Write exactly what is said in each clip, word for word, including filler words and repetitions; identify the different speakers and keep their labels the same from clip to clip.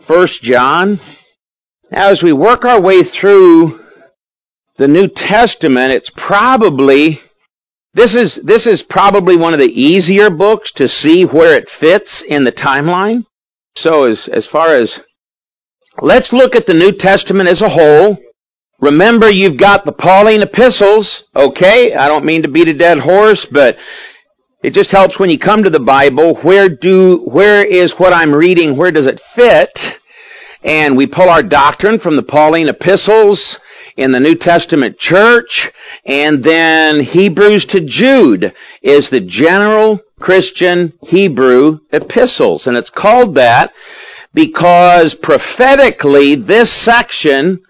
Speaker 1: First John. Now, as we work our way through the New Testament, it's probably, this is, this is probably one of the easier books to see where it fits in the timeline. So as, as far as, let's look at the New Testament as a whole. Remember, you've got the Pauline epistles, okay? I don't mean to beat a dead horse, but it just helps when you come to the Bible. Where do, where is what I'm reading, where does it fit? And we pull our doctrine from the Pauline epistles in the New Testament church, and then Hebrews to Jude is the general Christian Hebrew epistles. And it's called that because prophetically this section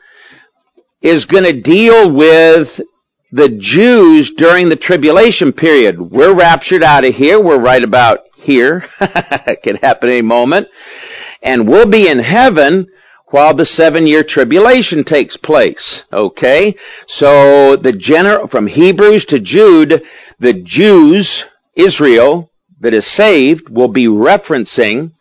Speaker 1: is going to deal with the Jews during the tribulation period. We're raptured out of here. We're right about here. It could happen any moment. And we'll be in heaven while the seven-year tribulation takes place. Okay? So the general, from Hebrews to Jude, the Jews, Israel, that is saved, will be referencing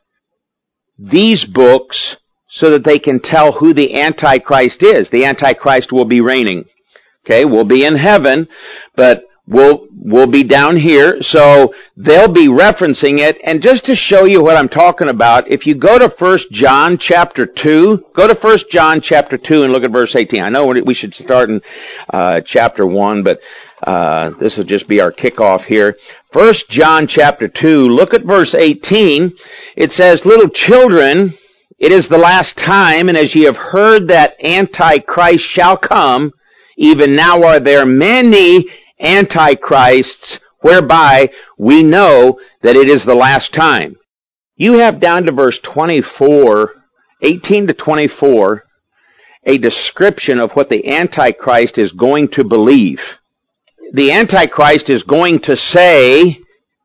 Speaker 1: these books so that they can tell who the Antichrist is. The Antichrist will be reigning. Okay, we'll be in heaven, but we'll, we'll be down here, so they'll be referencing it. And just to show you what I'm talking about, if you go to First John chapter two, go to First John chapter two and look at verse eighteen. I know we should start in uh, chapter one, but uh, this will just be our kickoff here. First John chapter two, look at verse eighteen. It says, "Little children, it is the last time, and as ye have heard that Antichrist shall come, even now are there many antichrists, whereby we know that it is the last time." You have down to verse twenty-four, eighteen to twenty-four, a description of what the Antichrist is going to believe. The Antichrist is going to say,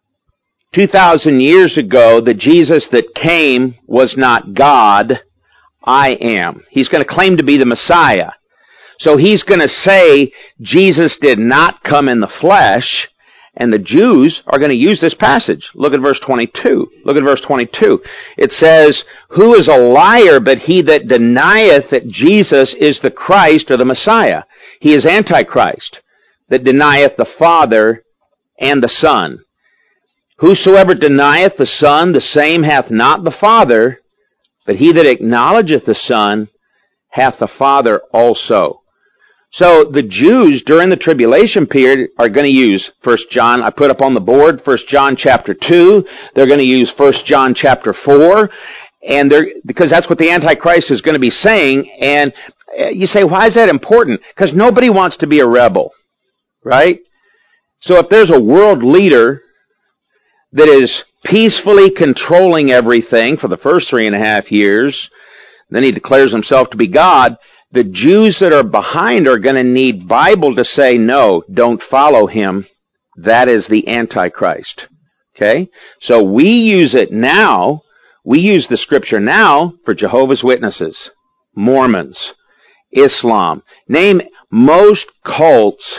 Speaker 1: two thousand years ago, the Jesus that came was not God, I am. He's going to claim to be the Messiah. So he's going to say Jesus did not come in the flesh, and the Jews are going to use this passage. Look at verse twenty-two. Look at verse twenty-two. It says, "Who is a liar but he that denieth that Jesus is the Christ or the Messiah? He is Antichrist, that denieth the Father and the Son. Whosoever denieth the Son, the same hath not the Father, but he that acknowledgeth the Son hath the Father also." So the Jews during the tribulation period are going to use First John, I put up on the board, First John chapter two. They're going to use First John chapter four, and they're, because that's what the Antichrist is going to be saying. And you say, why is that important? Because nobody wants to be a rebel, right? So if there's a world leader that is peacefully controlling everything for the first three and a half years, then he declares himself to be God, the Jews that are behind are going to need Bible to say, no, don't follow him. That is the Antichrist. Okay? So we use it now, we use the Scripture now for Jehovah's Witnesses, Mormons, Islam. Name, most cults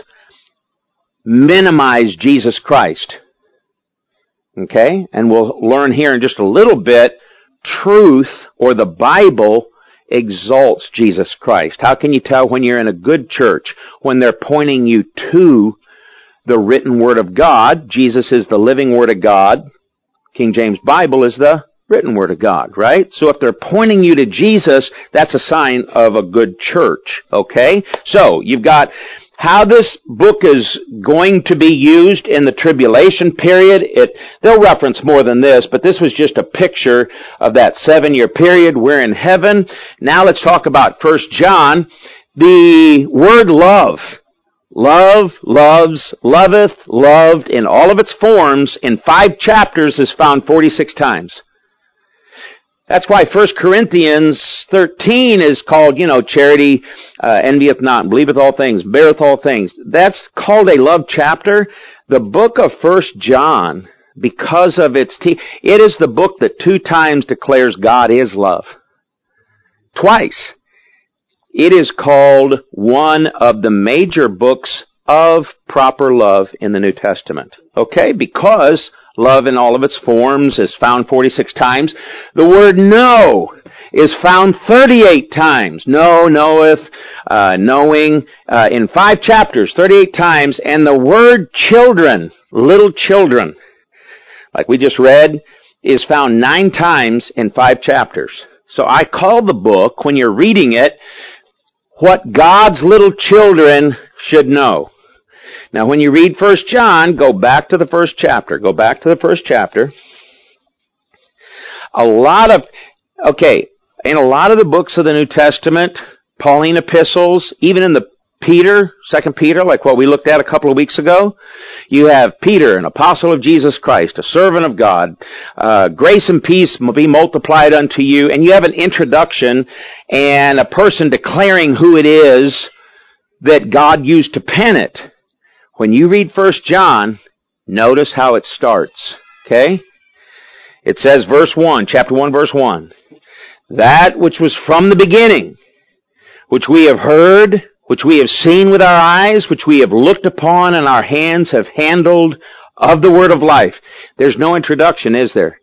Speaker 1: minimize Jesus Christ. Okay? And we'll learn here in just a little bit, truth or the Bible exalts Jesus Christ. How can you tell when you're in a good church? When they're pointing you to the written Word of God. Jesus is the living Word of God. King James Bible is the written Word of God, right? So if they're pointing you to Jesus, that's a sign of a good church, okay? So you've got how this book is going to be used in the tribulation period. It, they'll reference more than this, but this was just a picture of that seven-year period. We're in heaven. Now let's talk about First John. The word love. Love, loves, loveth, loved in all of its forms in five chapters is found forty-six times. That's why First Corinthians thirteen is called, you know, charity uh, envieth not, believeth all things, beareth all things. That's called a love chapter. The book of First John, because of its te- it is the book that two times declares God is love. Twice. It is called one of the major books of proper love in the New Testament. Okay? Because love in all of its forms is found forty-six times. The word no is found thirty-eight times. Know, knoweth, uh, knowing, uh, in five chapters, thirty-eight times. And the word children, little children, like we just read, is found nine times in five chapters. So I call the book, when you're reading it, What God's Little Children Should Know. Now when you read First John, go back to the first chapter. Go back to the first chapter. A lot of, okay, in a lot of the books of the New Testament, Pauline epistles, even in the Peter, Second Peter, like what we looked at a couple of weeks ago, you have Peter, an apostle of Jesus Christ, a servant of God, uh, grace and peace will be multiplied unto you, and you have an introduction and a person declaring who it is that God used to pen it. When you read First John, notice how it starts, okay? It says, verse one, chapter one, verse one, that which was from the beginning, which we have heard, which we have seen with our eyes, which we have looked upon and our hands have handled of the word of life. There's no introduction, is there?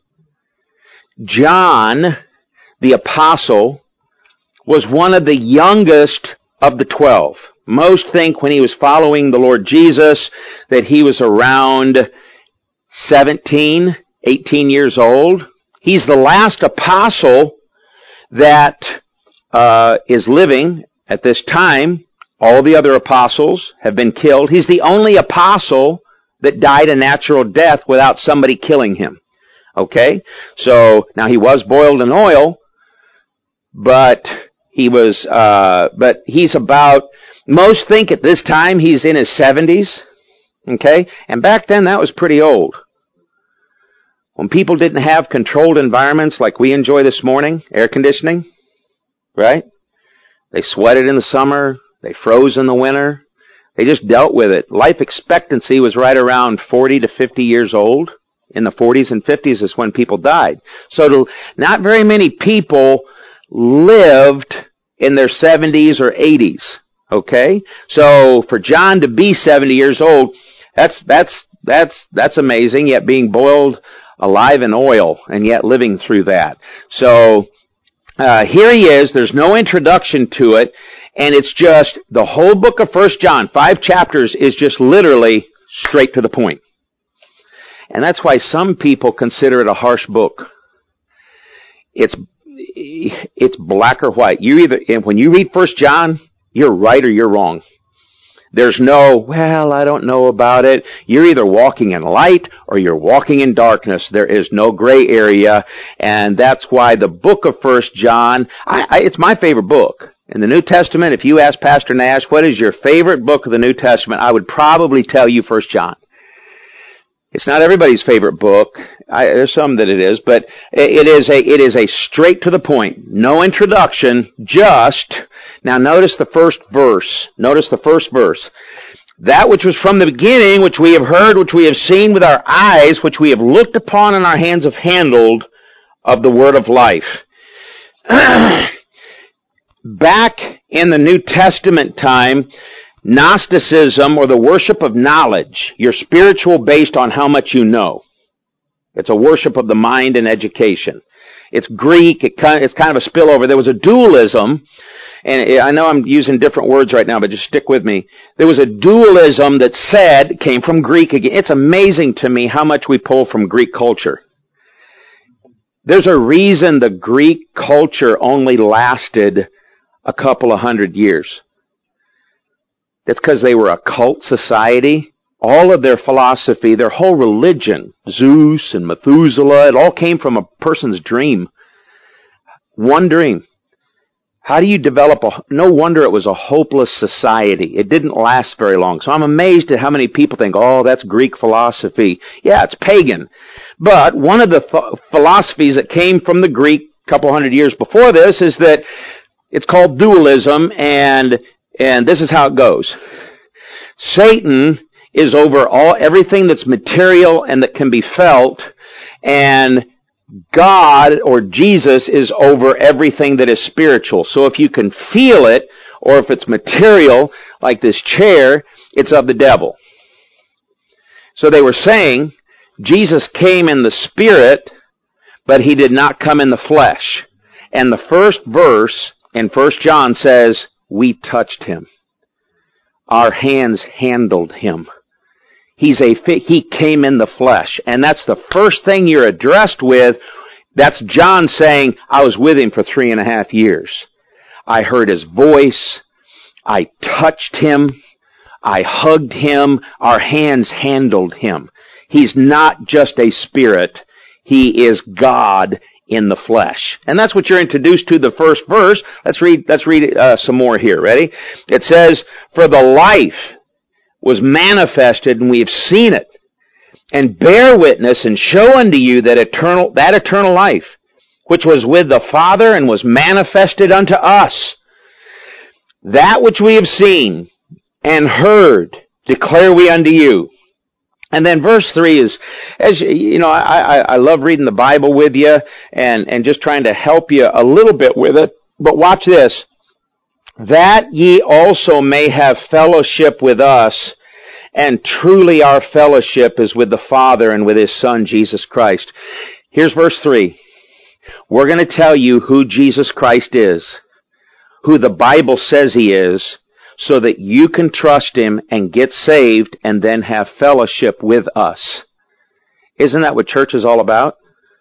Speaker 1: John, the apostle, was one of the youngest of the twelve. Most think when he was following the Lord Jesus that he was around seventeen, eighteen years old. He's the last apostle that uh, is living at this time. All the other apostles have been killed. He's the only apostle that died a natural death without somebody killing him. Okay? So, now he was boiled in oil, but he was, uh, but he's about, most think at this time he's in his seventies. Okay? And back then that was pretty old. When people didn't have controlled environments like we enjoy this morning, air conditioning, right? They sweated in the summer. They froze in the winter. They just dealt with it. Life expectancy was right around forty to fifty years old. In the forties and fifties is when people died. So to, not very many people lived in their seventies or eighties. Okay? So for John to be seventy years old, that's, that's, that's, that's amazing, yet being boiled alive in oil and yet living through that. So, uh, here he is. There's no introduction to it. And it's just, the whole book of First John, five chapters, is just literally straight to the point. And that's why some people consider it a harsh book. It's, it's black or white. You either, and when you read First John, you're right or you're wrong. There's no, well, I don't know about it. You're either walking in light or you're walking in darkness. There is no gray area. And that's why the book of First John, I, I, it's my favorite book. In the New Testament, if you ask Pastor Nash, what is your favorite book of the New Testament, I would probably tell you First John. It's not everybody's favorite book. I, there's some that it is, but it is a, it is a straight to the point. No introduction, just, now notice the first verse. Notice the first verse. That which was from the beginning, which we have heard, which we have seen with our eyes, which we have looked upon and our hands have handled of the word of life. Back in the New Testament time, Gnosticism, or the worship of knowledge, you're spiritual based on how much you know. It's a worship of the mind and education. It's Greek, it kind of, it's kind of a spillover. There was a dualism, and I know I'm using different words right now, but just stick with me. There was a dualism that said, came from Greek again. It's amazing to me how much we pull from Greek culture. There's a reason the Greek culture only lasted a couple of hundred years. That's because they were a cult society. All of their philosophy, their whole religion, Zeus and Methuselah, it all came from a person's dream. One dream. How do you develop a, no wonder it was a hopeless society. It didn't last very long. So I'm amazed at how many people think, oh, that's Greek philosophy. Yeah, it's pagan. But one of the th- philosophies that came from the Greek a couple hundred years before this is that it's called dualism, and and this is how it goes. Satan is over all everything that's material and that can be felt, and God or Jesus is over everything that is spiritual. So if you can feel it, or if it's material, like this chair, it's of the devil. So they were saying Jesus came in the spirit, but he did not come in the flesh. And the first verse in First John says, we touched him. Our hands handled him. He's a, he came in the flesh. And that's the first thing you're addressed with. That's John saying, I was with him for three and a half years. I heard his voice. I touched him. I hugged him. Our hands handled him. He's not just a spirit. He is God in the flesh. And that's what you're introduced to the first verse. Let's read, let's read uh, some more here. Ready? It says, for the life was manifested, and we have seen it, and bear witness and show unto you that eternal, that eternal life, which was with the Father and was manifested unto us. That which we have seen and heard declare we unto you. And then verse three is, as you know, I, I, I love reading the Bible with you and, and just trying to help you a little bit with it. But watch this. That ye also may have fellowship with us, and truly our fellowship is with the Father and with His Son, Jesus Christ. Here's verse three. We're going to tell you who Jesus Christ is, who the Bible says He is, so that you can trust Him and get saved and then have fellowship with us. Isn't that what church is all about?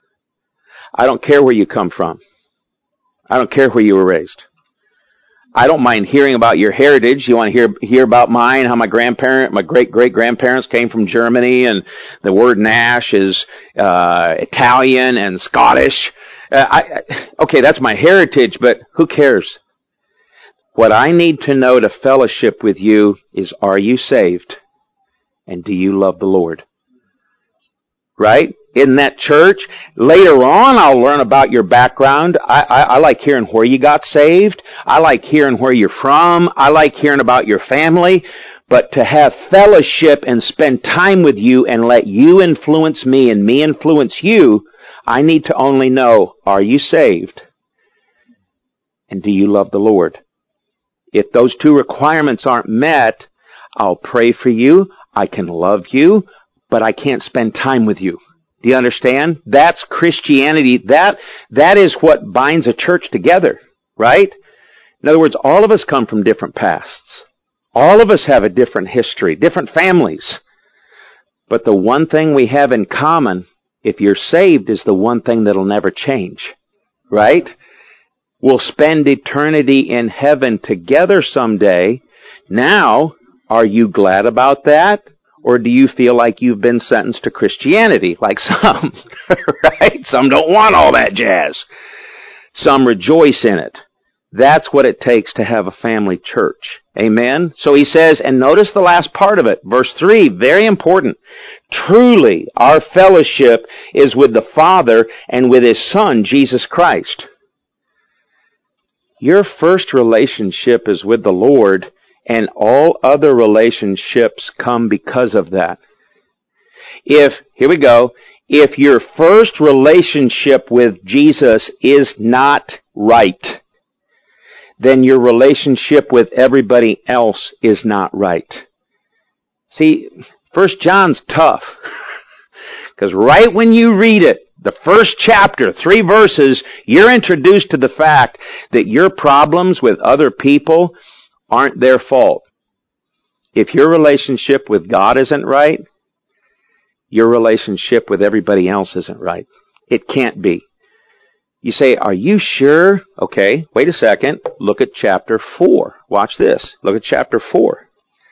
Speaker 1: I don't care where you come from. I don't care where you were raised. I don't mind hearing about your heritage. You want to hear hear about mine, how my grandparent, my great-great-grandparents came from Germany, and the word Nash is uh, Italian and Scottish. Uh, I, okay, that's my heritage, but who cares? What I need to know to fellowship with you is, are you saved? And do you love the Lord? Right? In that church. Later on, I'll learn about your background. I, I, I like hearing where you got saved. I like hearing where you're from. I like hearing about your family. But to have fellowship and spend time with you and let you influence me and me influence you, I need to only know, are you saved? And do you love the Lord? If those two requirements aren't met, I'll pray for you, I can love you, but I can't spend time with you. Do you understand? That's Christianity. That, that is what binds a church together, right? In other words, all of us come from different pasts. All of us have a different history, different families. But the one thing we have in common, if you're saved, is the one thing that'll never change, right? We'll spend eternity in heaven together someday. Now, are you glad about that? Or do you feel like you've been sentenced to Christianity, like some, right? Some don't want all that jazz. Some rejoice in it. That's what it takes to have a family church. Amen? So he says, and notice the last part of it, verse three, very important. Truly, our fellowship is with the Father and with His Son, Jesus Christ. Your first relationship is with the Lord, and all other relationships come because of that. If, here we go, if your first relationship with Jesus is not right, then your relationship with everybody else is not right. See, First John's tough. Because right when you read it, the first chapter, three verses, you're introduced to the fact that your problems with other people aren't their fault. If your relationship with God isn't right, your relationship with everybody else isn't right. It can't be. You say, are you sure? Okay, wait a second. Look at chapter four. Watch this. Look at chapter four.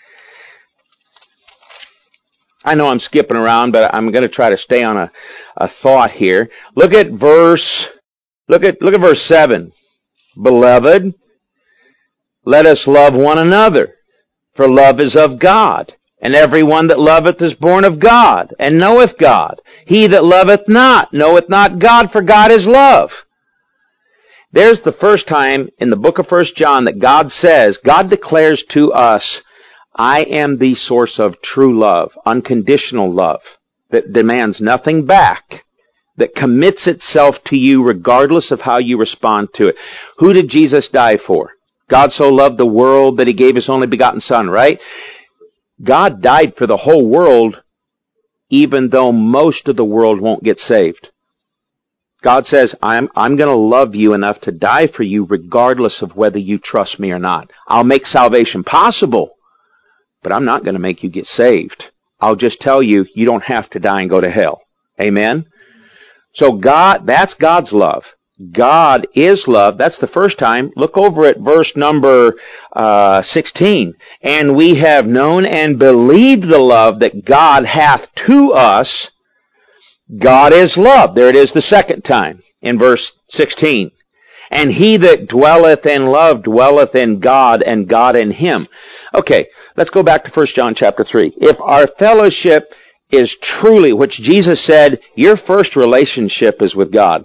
Speaker 1: I know I'm skipping around, but I'm going to try to stay on a, a thought here. Look at verse, look at, look at verse seven. Beloved, let us love one another, for love is of God. And every one that loveth is born of God, and knoweth God. He that loveth not, knoweth not God, for God is love. There's the first time in the book of First John that God says, God declares to us, I am the source of true love, unconditional love, that demands nothing back, that commits itself to you regardless of how you respond to it. Who did Jesus die for? God so loved the world that He gave His only begotten Son, right? God died for the whole world, even though most of the world won't get saved. God says, I'm, I'm going to love you enough to die for you regardless of whether you trust me or not. I'll make salvation possible, but I'm not going to make you get saved. I'll just tell you, you don't have to die and go to hell. Amen? So God, that's God's love. God is love. That's the first time. Look over at verse number uh, sixteen. And we have known and believed the love that God hath to us. God is love. There it is the second time in verse sixteen. And he that dwelleth in love dwelleth in God, and God in him. Okay, let's go back to First John chapter three. If our fellowship is truly, which Jesus said, your first relationship is with God.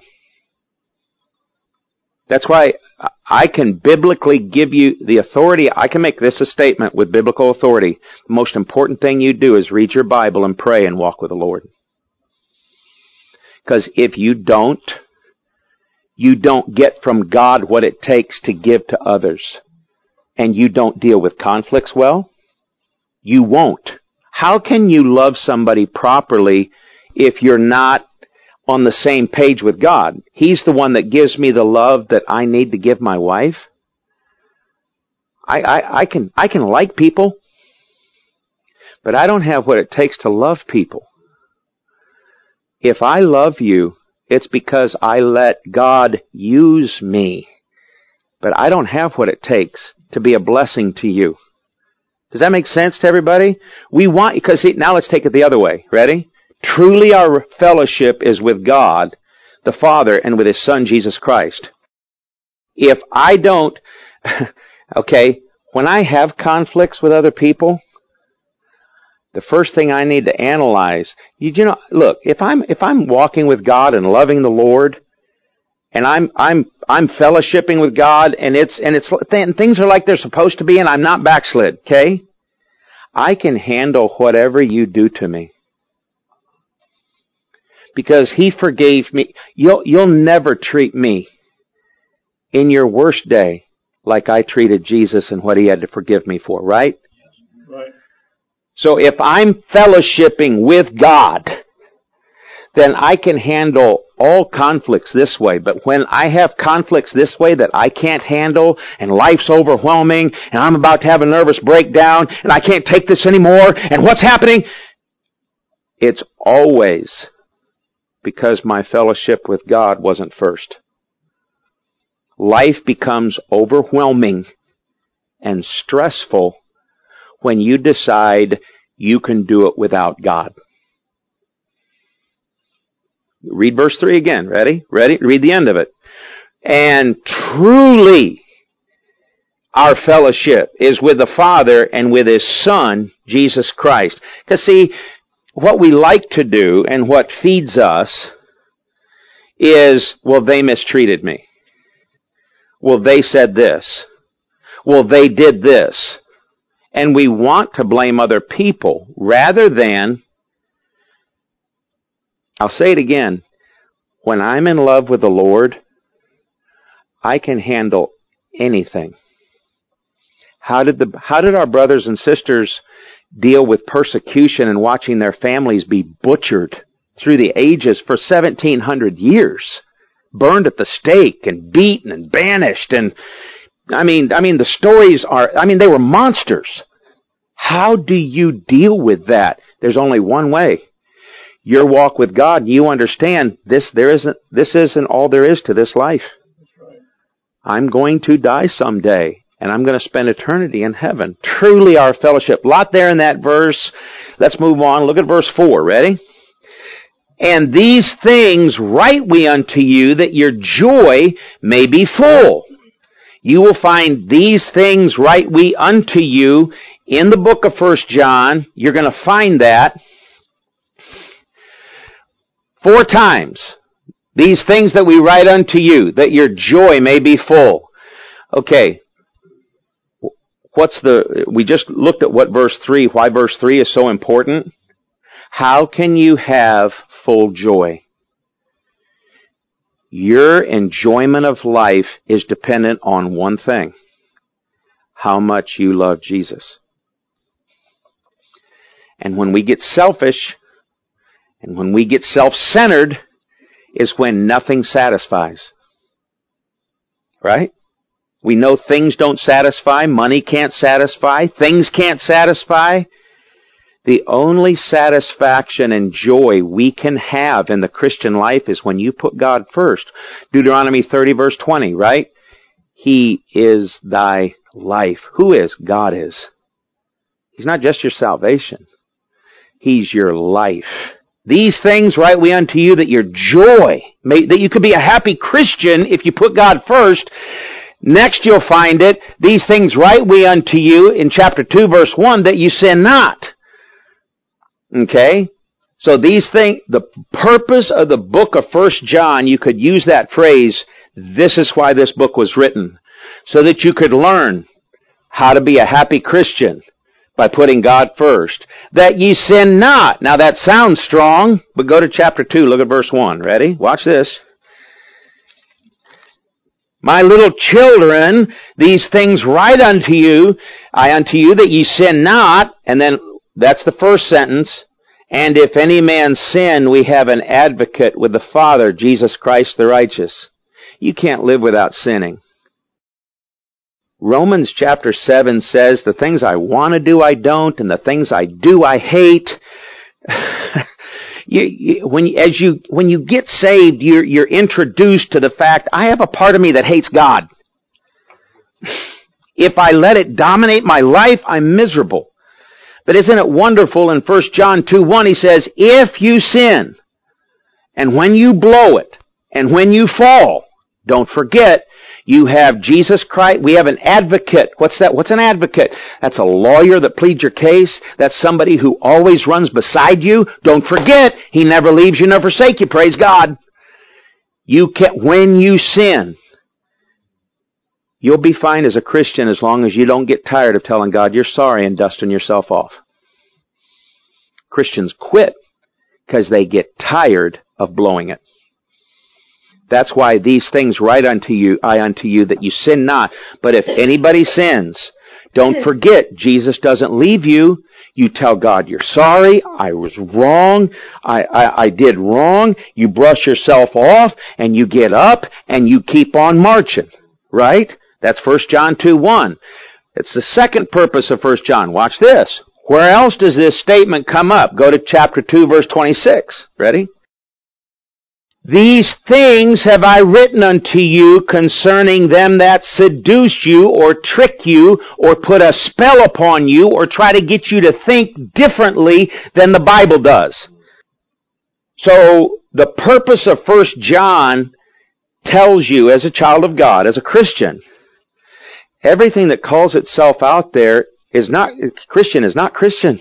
Speaker 1: That's why I can biblically give you the authority. I can make this a statement with biblical authority. The most important thing you do is read your Bible and pray and walk with the Lord. Because if you don't, you don't get from God what it takes to give to others. And you don't deal with conflicts well, you won't. How can you love somebody properly if you're not on the same page with God? He's the one that gives me the love that I need to give my wife. I, I, I can, I can like people, but I don't have what it takes to love people. If I love you, it's because I let God use me. But I don't have what it takes to be a blessing to you. Does that make sense to everybody? We want, because see, now let's take it the other way. Ready? Truly our fellowship is with God, the Father, and with His Son, Jesus Christ. If I don't, okay, when I have conflicts with other people, the first thing I need to analyze, you, you know, look, if I'm, if I'm walking with God and loving the Lord, and I'm, I'm, I'm fellowshipping with God, and it's, and it's, and things are like they're supposed to be, and I'm not backslid, okay? I can handle whatever you do to me. Because He forgave me. You'll, you'll never treat me in your worst day like I treated Jesus and what He had to forgive me for, right?
Speaker 2: Right.
Speaker 1: So if I'm fellowshipping with God, then I can handle all conflicts this way. But when I have conflicts this way that I can't handle, and life's overwhelming, and I'm about to have a nervous breakdown, and I can't take this anymore, and what's happening? It's always because my fellowship with God wasn't first. Life becomes overwhelming and stressful when you decide you can do it without God. Read verse three again. Ready? Ready? Read the end of it. And truly our fellowship is with the Father and with His Son, Jesus Christ. Because see, what we like to do and what feeds us is, well, they mistreated me. Well, they said this. Well, they did this. And we want to blame other people rather than, I'll say it again, when I'm in love with the Lord, I can handle anything. How did the, how did our brothers and sisters deal with persecution and watching their families be butchered through the ages for seventeen hundred years? Burned at the stake and beaten and banished, and I mean, I mean the stories are, I mean they were monsters. How do you deal with that? There's only one way. Your walk with God, you understand this there isn't this isn't all there is to this life. I'm going to die someday, and I'm going to spend eternity in heaven. Truly our fellowship. A lot there in that verse. Let's move on. Look at verse four. Ready? And these things write we unto you, that your joy may be full. You will find these things write we unto you in the book of First John. You're going to find that four times. These things that we write unto you, that your joy may be full. Okay. What's the, we just looked at what verse three, why verse three is so important. How can you have full joy? Your enjoyment of life is dependent on one thing. How much you love Jesus. And when we get selfish, and when we get self-centered, is when nothing satisfies. Right? We know things don't satisfy, money can't satisfy, things can't satisfy. The only satisfaction and joy we can have in the Christian life is when you put God first. Deuteronomy thirty verse twenty, right? He is thy life. Who is? God is. He's not just your salvation. He's your life. These things write we unto you that your joy, may, that you could be a happy Christian if you put God first. Next you'll find it, these things write we unto you in chapter two verse one that you sin not. Okay? So these things, the purpose of the book of First John, you could use that phrase, this is why this book was written. So that you could learn how to be a happy Christian by putting God first. That ye sin not. Now that sounds strong, but go to chapter two, look at verse one. Ready? Watch this. My little children, these things write unto you, I unto you that ye sin not, and then that's the first sentence. And if any man sin, we have an advocate with the Father, Jesus Christ the righteous. You can't live without sinning. Romans chapter seven says, the things I want to do, I don't, and the things I do, I hate. you, you, when, as you, when you get saved, you're, you're introduced to the fact, I have a part of me that hates God. If I let it dominate my life, I'm miserable. But isn't it wonderful in First John two one, he says, if you sin, and when you blow it, and when you fall, don't forget, you have Jesus Christ. We have an advocate. What's that? What's an advocate? That's a lawyer that pleads your case. That's somebody who always runs beside you. Don't forget, he never leaves you nor forsake you. Praise God. You can, when you sin, you'll be fine as a Christian as long as you don't get tired of telling God you're sorry and dusting yourself off. Christians quit because they get tired of blowing it. That's why these things write unto you, I unto you, that you sin not. But if anybody sins, don't forget, Jesus doesn't leave you. You tell God you're sorry, I was wrong, I, I, I did wrong. You brush yourself off, and you get up, and you keep on marching. Right? That's First John two one. It's the second purpose of First John. Watch this. Where else does this statement come up? Go to chapter two, verse twenty-six. Ready? These things have I written unto you concerning them that seduce you or trick you or put a spell upon you or try to get you to think differently than the Bible does. So the purpose of First John tells you as a child of God, as a Christian, everything that calls itself out there is not Christian, is not Christian.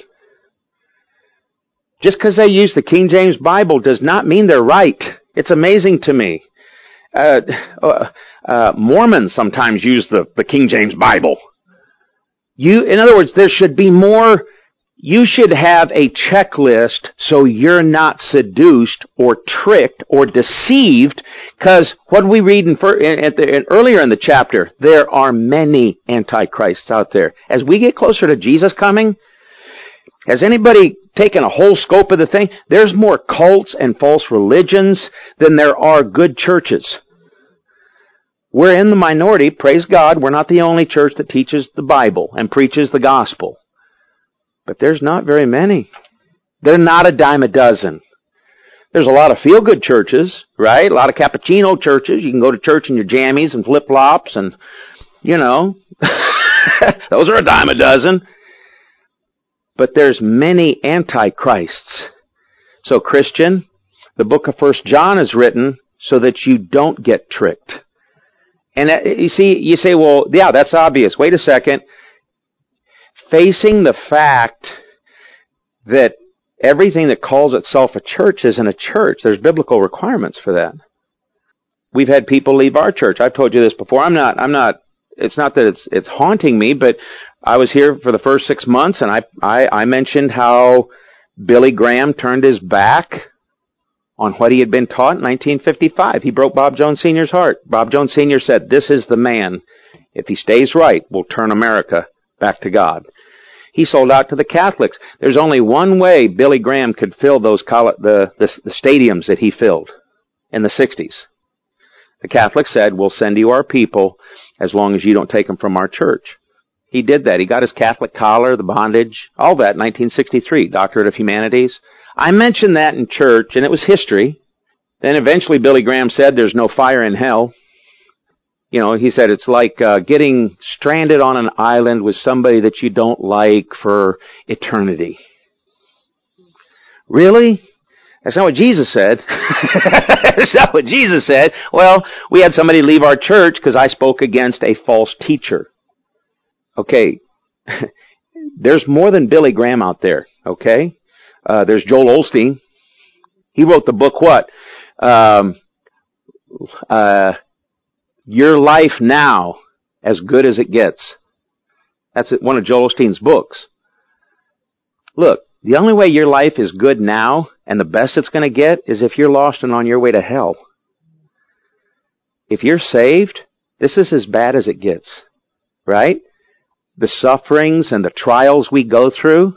Speaker 1: Just because they use the King James Bible does not mean they're right. It's amazing to me. Uh, uh, uh, Mormons sometimes use the, the King James Bible. You, in other words, there should be more. You should have a checklist so you're not seduced or tricked or deceived. Because what did we read in, in, in, earlier in the chapter? There are many antichrists out there. As we get closer to Jesus coming, has anybody taken a whole scope of the thing? There's more cults and false religions than there are good churches. We're in the minority, praise God. We're not the only church that teaches the Bible and preaches the gospel. But there's not very many. They're not a dime a dozen. There's a lot of feel-good churches, right? A lot of cappuccino churches. You can go to church in your jammies and flip-flops and, you know, those are a dime a dozen. But there's many antichrists. So Christian, the book of First John is written so that you don't get tricked. And you see, you say, well, yeah, that's obvious. Wait a second. Facing the fact that everything that calls itself a church isn't a church, there's biblical requirements for that. We've had people leave our church. I've told you this before. I'm not, I'm not, it's not that it's, it's haunting me, but I was here for the first six months and I, I, I mentioned how Billy Graham turned his back on what he had been taught in nineteen fifty-five. He broke Bob Jones Senior's heart. Bob Jones Senior said, this is the man. If he stays right, will turn America back to God. He sold out to the Catholics. There's only one way Billy Graham could fill those coll- the, the, the stadiums that he filled. in the sixties. The Catholics said, we'll send you our people as long as you don't take them from our church. He did that. He got his Catholic collar, the bondage, all that in nineteen sixty-three, Doctorate of Humanities. I mentioned that in church, and it was history. Then eventually Billy Graham said there's no fire in hell. You know, he said it's like uh, getting stranded on an island with somebody that you don't like for eternity. Really? That's not what Jesus said. That's not what Jesus said. Well, we had somebody leave our church because I spoke against a false teacher. Okay. There's more than Billy Graham out there, okay? Uh, there's Joel Osteen. He wrote the book what? Um, uh, Your Life Now, As Good as It Gets. That's one of Joel Osteen's books. Look, the only way your life is good now and the best it's going to get is if you're lost and on your way to hell. If you're saved, this is as bad as it gets, right? The sufferings and the trials we go through,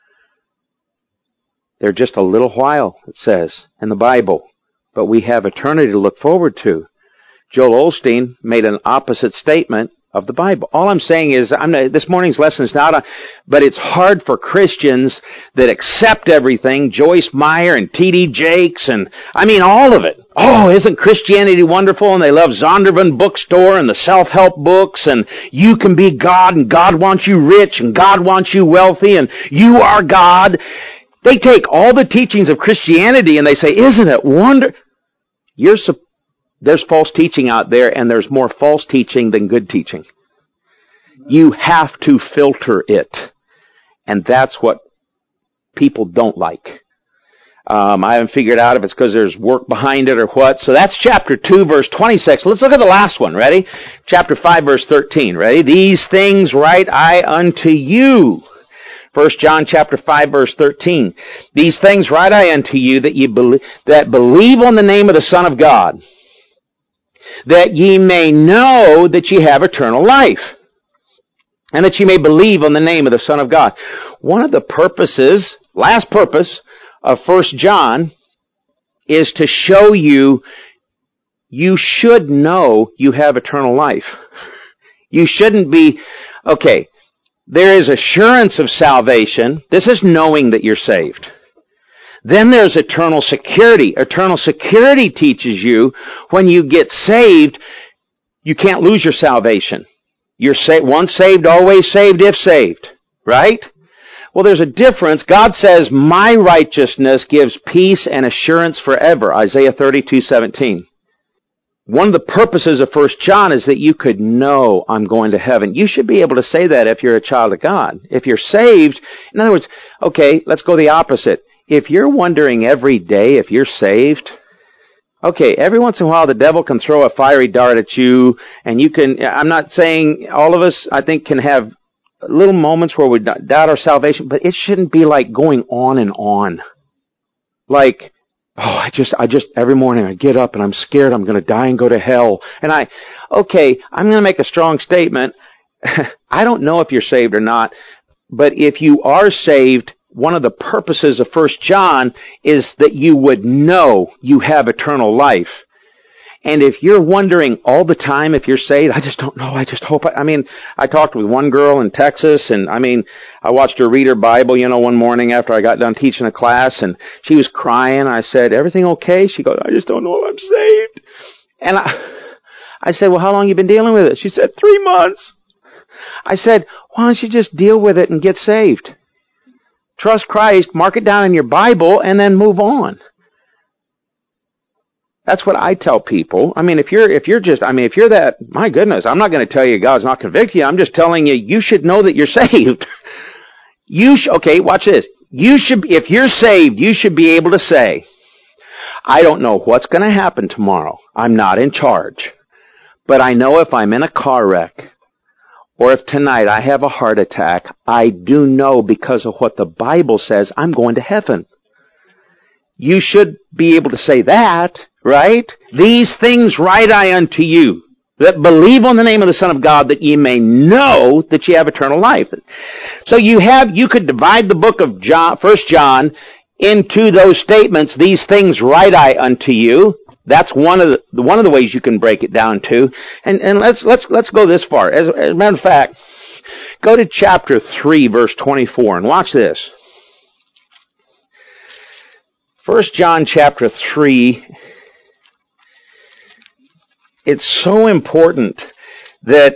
Speaker 1: they're just a little while, it says in the Bible. But we have eternity to look forward to. Joel Osteen made an opposite statement of the Bible. All I'm saying is, I'm not, this morning's lesson is not, a, but it's hard for Christians that accept everything, Joyce Meyer and T D Jakes, and I mean all of it. Oh, isn't Christianity wonderful? And they love Zondervan Bookstore and the self-help books, and you can be God, and God wants you rich, and God wants you wealthy, and you are God. They take all the teachings of Christianity and they say, isn't it wonder? You're supposed There's false teaching out there, and there's more false teaching than good teaching. You have to filter it. And that's what people don't like. Um, I haven't figured out if it's because there's work behind it or what. So that's chapter two, verse twenty-six. Let's look at the last one. Ready? Chapter five, verse thirteen. Ready? These things write I unto you. First John chapter five, verse thirteen. These things write I unto you that ye believe, that believe on the name of the Son of God, that ye may know that ye have eternal life, and that ye may believe on the name of the Son of God. One of the purposes, last purpose, of First John is to show you you should know you have eternal life. You shouldn't be, okay, there is assurance of salvation. This is knowing that you're saved. Then there's eternal security. Eternal security teaches you when you get saved, you can't lose your salvation. You're sa- once saved, always saved, if saved. Right? Well, there's a difference. God says, my righteousness gives peace and assurance forever. Isaiah thirty-two seventeen. One of the purposes of First John is that you could know I'm going to heaven. You should be able to say that if you're a child of God. If you're saved, in other words, okay, let's go the opposite. If you're wondering every day if you're saved, okay, every once in a while the devil can throw a fiery dart at you, and you can, I'm not saying all of us, I think, can have little moments where we doubt our salvation, but it shouldn't be like going on and on. Like, oh, I just, I just, every morning I get up and I'm scared I'm going to die and go to hell. And I, okay, I'm going to make a strong statement. I don't know if you're saved or not, but if you are saved, one of the purposes of First John is that you would know you have eternal life. And if you're wondering all the time if you're saved, I just don't know, I just hope I, I mean, I talked with one girl in Texas, and I mean, I watched her read her Bible, you know, one morning after I got done teaching a class, and she was crying. I said, everything okay? She goes, I just don't know if I'm saved. And I, I said, well, how long have you been dealing with it? She said, three months. I said, why don't you just deal with it and get saved? Trust Christ, mark it down in your Bible, and then move on. That's what I tell people. I mean, if you're, if you're just, I mean, if you're that, my goodness, I'm not going to tell you God's not convicting you. I'm just telling you, you should know that you're saved. You should, okay, watch this. You should, if you're saved, you should be able to say, I don't know what's going to happen tomorrow. I'm not in charge. But I know if I'm in a car wreck, or if tonight I have a heart attack, I do know because of what the Bible says, I'm going to heaven. You should be able to say that, right? These things write I unto you, that believe on the name of the Son of God, that ye may know that ye have eternal life. So you have, you could divide the book of John, First John into those statements, these things write I unto you, That's one of the one of the ways you can break it down to. And and let's let's let's go this far. As, as a matter of fact, go to chapter three, verse twenty-four, and watch this. First John chapter three. It's so important that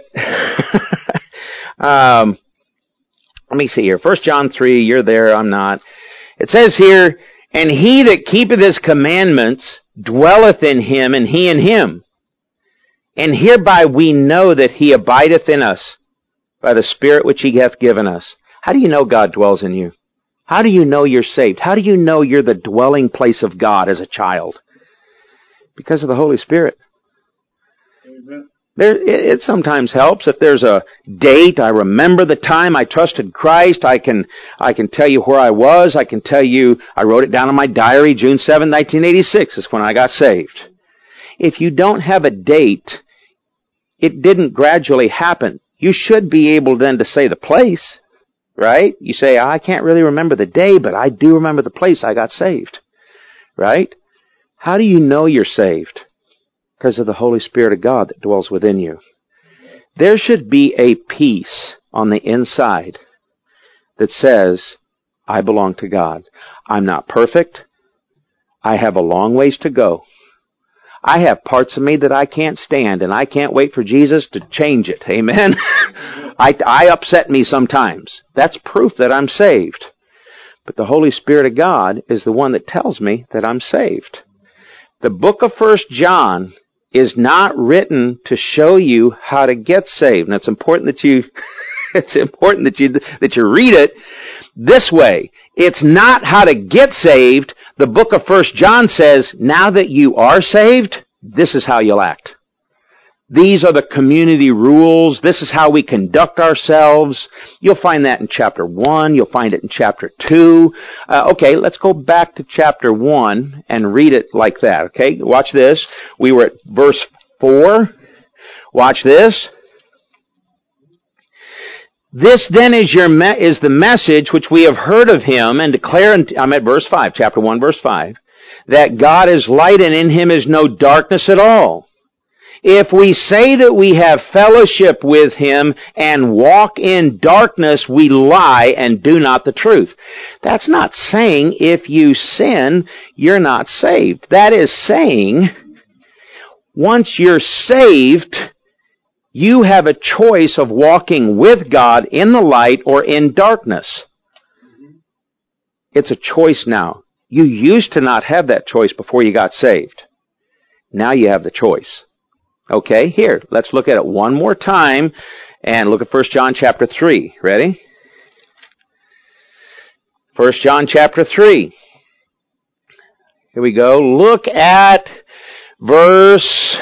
Speaker 1: um, let me see here. First John three. You're there. I'm not. It says here, and he that keepeth his commandments dwelleth in him, and he in him. And hereby we know that he abideth in us, by the Spirit which he hath given us. How do you know God dwells in you? How do you know you're saved? How do you know you're the dwelling place of God as a child? Because of the Holy Spirit. Amen. There, it, it sometimes helps if there's a date. I remember the time I trusted Christ. I can, I can tell you where I was. I can tell you, I wrote it down in my diary, June seventh, nineteen eighty-six is when I got saved. If you don't have a date, it didn't gradually happen. You should be able then to say the place, right? You say, I can't really remember the day, but I do remember the place I got saved, right? How do you know you're saved? Because of the Holy Spirit of God that dwells within you. There should be a peace on the inside that says, I belong to God. I'm not perfect. I have a long ways to go. I have parts of me that I can't stand, and I can't wait for Jesus to change it. Amen? I, I upset me sometimes. That's proof that I'm saved. But the Holy Spirit of God is the one that tells me that I'm saved. The book of First John is not written to show you how to get saved. And it's important that you, it's important that you, that you read it this way. It's not how to get saved. The book of First John says, now that you are saved, this is how you'll act. These are the community rules. This is how we conduct ourselves. You'll find that in chapter one. You'll find it in chapter two. Uh, okay, let's go back to chapter one and read it like that. Okay, watch this. We were at verse four. Watch this. This then is your me- is the message which we have heard of him and declare. In, I'm at verse five, chapter one, verse five, that God is light and in him is no darkness at all. If we say that we have fellowship with him and walk in darkness, we lie and do not the truth. That's not saying if you sin, you're not saved. That is saying, once you're saved, you have a choice of walking with God in the light or in darkness. It's a choice now. You used to not have that choice before you got saved. Now you have the choice. Okay, here, let's look at it one more time and look at First John chapter three. Ready? First John chapter three. Here we go. Look at verse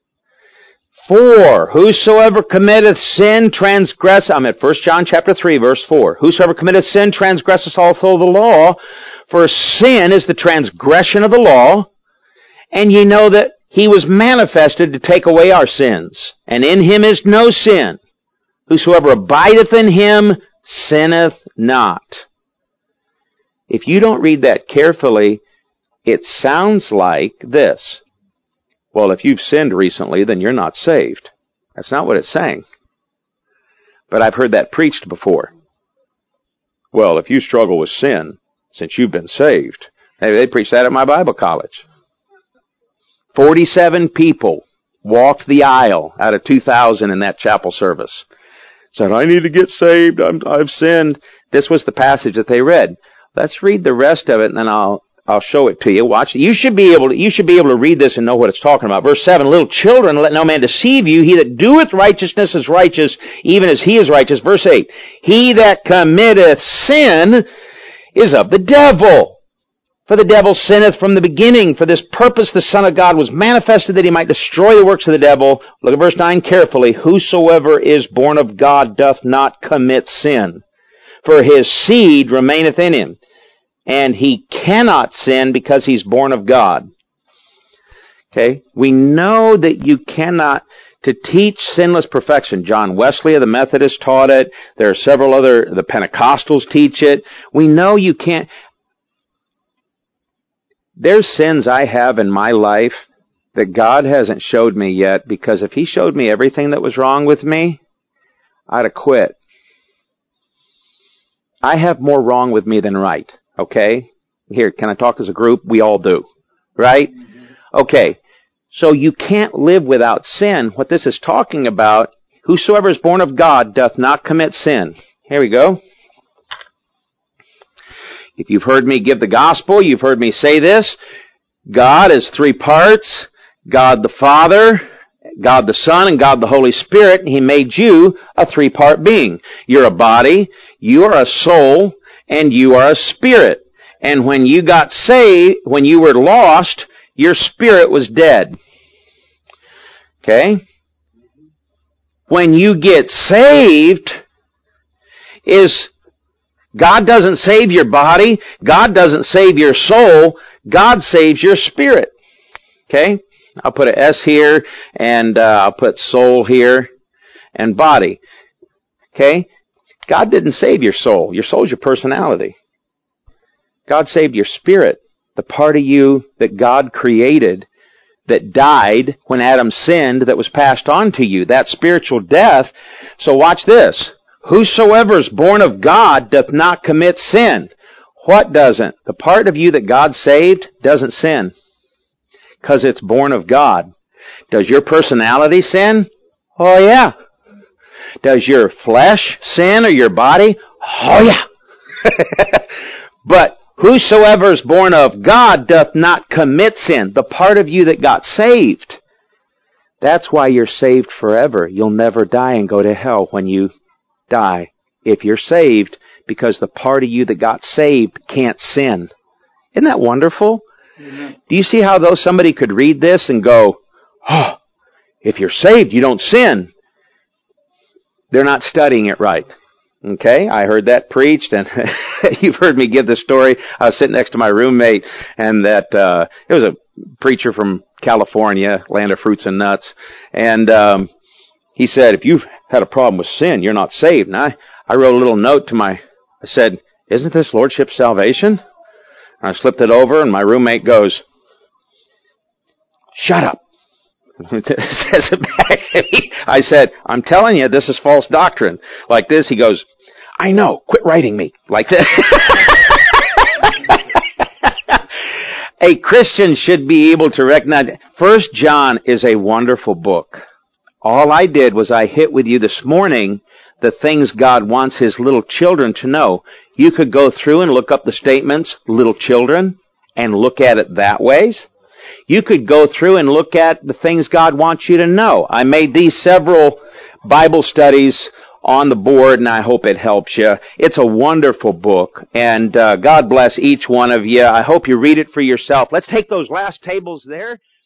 Speaker 1: four. Whosoever committeth sin transgress. I'm at First John chapter three, verse four. Whosoever committeth sin transgresseth also the law, for sin is the transgression of the law, and ye know that he was manifested to take away our sins, and in him is no sin. Whosoever abideth in him sinneth not. If you don't read that carefully, it sounds like this. Well, if you've sinned recently, then you're not saved. That's not what it's saying. But I've heard that preached before. Well, if you struggle with sin since you've been saved, they, they preached that at my Bible college. Forty-seven people walked the aisle out of two thousand in that chapel service. Said, I need to get saved. I'm, I've sinned. This was the passage that they read. Let's read the rest of it, and then I'll I'll show it to you. Watch. You should be able to you should be able to read this and know what it's talking about. Verse seven. Little children, let no man deceive you. He that doeth righteousness is righteous, even as he is righteous. Verse eight. He that committeth sin is of the devil. For the devil sinneth from the beginning. For this purpose the Son of God was manifested, that he might destroy the works of the devil. Look at verse nine carefully. Whosoever is born of God doth not commit sin, for his seed remaineth in him, and he cannot sin because he's born of God. Okay? We know that you cannot, to teach sinless perfection. John Wesley of the Methodists taught it. There are several other, the Pentecostals teach it. We know you can't. There's sins I have in my life that God hasn't showed me yet, because if He showed me everything that was wrong with me, I'd have quit. I have more wrong with me than right, okay? Here, can I talk as a group? We all do, right? Okay, so you can't live without sin. What this is talking about, whosoever is born of God doth not commit sin. Here we go. If you've heard me give the gospel, you've heard me say this. God is three parts. God the Father, God the Son, and God the Holy Spirit. He made you a three-part being. You're a body, you are a soul, and you are a spirit. And when you got saved, when you were lost, your spirit was dead. Okay? When you get saved, is God doesn't save your body. God doesn't save your soul. God saves your spirit. Okay? I'll put an S here, and uh, I'll put soul here, and body. Okay? God didn't save your soul. Your soul is your personality. God saved your spirit, the part of you that God created, that died when Adam sinned, that was passed on to you. That spiritual death. So watch this. Whosoever is born of God doth not commit sin. What doesn't? The part of you that God saved doesn't sin, because it's born of God. Does your personality sin? Oh yeah. Does your flesh sin, or your body? Oh yeah. But whosoever is born of God doth not commit sin. The part of you that got saved. That's why you're saved forever. You'll never die and go to hell when you die. If you're saved, because the part of you that got saved can't sin. Isn't that wonderful? Amen. Do you see how though somebody could read this and go, oh, if you're saved, you don't sin? They're not studying it right. Okay, I heard that preached, and you've heard me give this story. I was sitting next to my roommate, and that uh, it was a preacher from California, land of fruits and nuts, and um, he said, if you've had a problem with sin, you're not saved. And I, I wrote a little note to my, I said, isn't this Lordship salvation? And I slipped it over, and my roommate goes, shut up. Says it back to me. I said, I'm telling you, this is false doctrine. Like this, he goes, I know, quit writing me. Like this. A Christian should be able to recognize. First John is a wonderful book. All I did was I hit with you this morning the things God wants His little children to know. You could go through and look up the statements, little children, and look at it that ways. You could go through and look at the things God wants you to know. I made these several Bible studies on the board, and I hope it helps you. It's a wonderful book, and uh, God bless each one of you. I hope you read it for yourself. Let's take those last tables there.